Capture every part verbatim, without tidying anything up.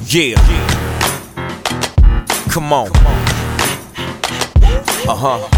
Yeah. Come on. Uh-huh.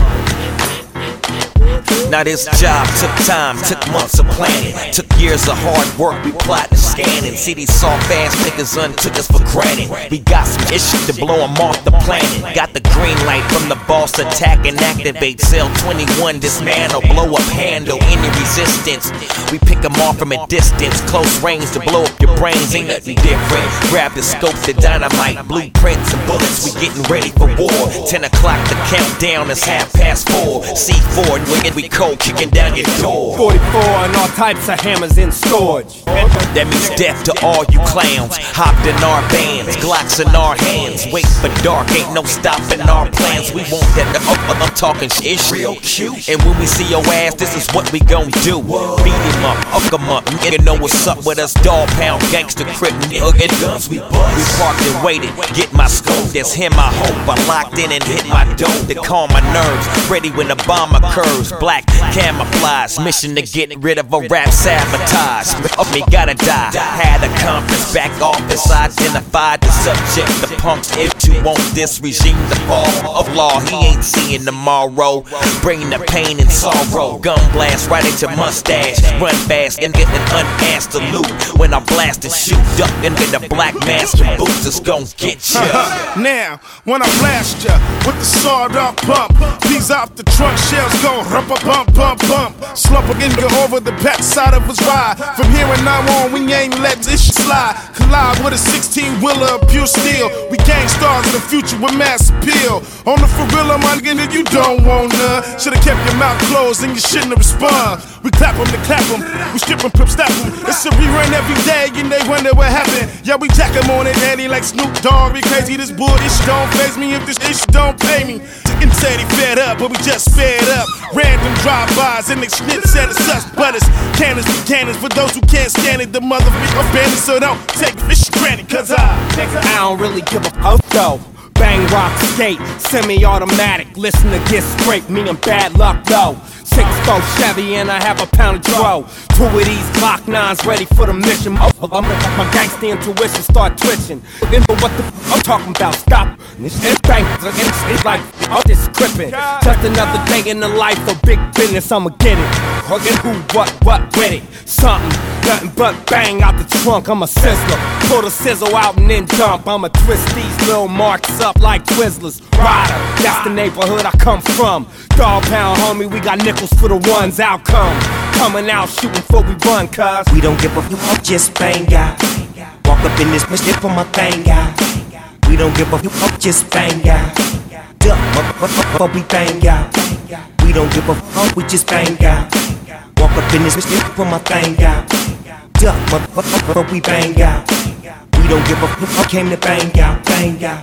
Now this job took time, took months of planning, took years of hard work, we plotting and scanning. See these soft ass niggas untook us for granted. We got some issues to blow them off the planet. Got the green light from the boss, attack and activate. Cell twenty-one, dismantle, blow up, handle any resistance. We pick them off from a distance, close range to blow up your brains, ain't nothing different. Grab the scope, the dynamite, blueprints and bullets, we getting ready for war. Ten o'clock, the countdown is half past four. C four, nigga, we cold kicking down your door. forty-four and all types of hammers in storage. That means death to all you clowns. Hopped in our bands, Glocks in our hands. Wait for dark, ain't no stopping our plans. We want that to up, I'm talking shit, it's real cute. And when we see your ass, this is what we gon' do. Beat him up, hook him up, you know what's up with us. Dog pound, gangster, crip, nigga, and guns we bust. We parked and waited, get my scope, that's him I hope. I locked in and hit my dope to calm my nerves. Ready when the bomb occurs, black camouflage, mission to get rid of a rap sabotage. Of me gotta die. Had a conference, back office, identified the subject, the punks. If you want this regime to fall of law, he ain't seeing tomorrow. Bring the pain and sorrow. Gun blast right at your mustache. Run fast and get an unasked salute. When I blast and shoot up and get the black mask and boots, it's gon' get ya. Now, when I blast ya with the sawed off bump, these off the trunk shells go rumpa bump bump bump. Slump again go over the back side of his ride. From here and now on, we ain't let this shit slide. Collide with a sixteen wheeler of pure steel. We gang stars in the future with mass appeal. On the for real, my nigga, you don't want none. Should've kept your mouth closed and you shouldn't have respond. We clap them to clap them, we strip them, pimp, stop them. It's a rerun every day and they wonder what happened. Yeah, we jack them on it, daddy, like Snoop Dogg. We crazy, this bull, this shit don't faze me if this ish don't pay me. And said he fed up, but we just sped up. Random drive-bys and they snitch said it's us, but it's cannons for cannons. For those who can't stand it, the motherfucker bandit, so don't take this granted, cause I, I don't really give a fuck though. Bang, rock, skate, semi-automatic. Listen to get straight, me and bad luck though. Six four Chevy and I have a pound of dro. Two of these Glock nines ready for the mission. I'm, I'm, my gangsta intuition start twitching. Then but what the f I'm talking about? Stop. This bang, it's, it's like all this crippin'. Just another day in the life of big business. I'ma get it. Hugging who, what, what with it? Something, nothing but bang out the trunk. I'm a sizzler. Pull the sizzle out and then dump. I'ma twist these little marks up like Twizzlers. Rider, that's the neighborhood I come from. Dog pound, homie, we got nickels for the ones. Outcome, coming out shooting before we run, cuz we don't give a fuck, just bang out. Walk up in this bitch, dip on my thing out. We don't give a fuck, just bang out. Duck, motherfucker, we bang out. We don't give a fuck, we just bang out. Walk up in this bitch, dip on my thing out. Duck, motherfucker, we bang out. We don't give a fuck, came to bang out, bang out.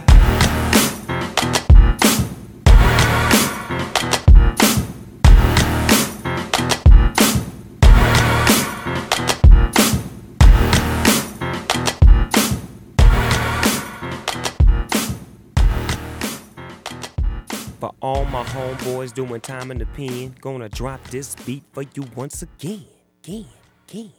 For all my homeboys doing time in the pen, gonna drop this beat for you once again, again, again.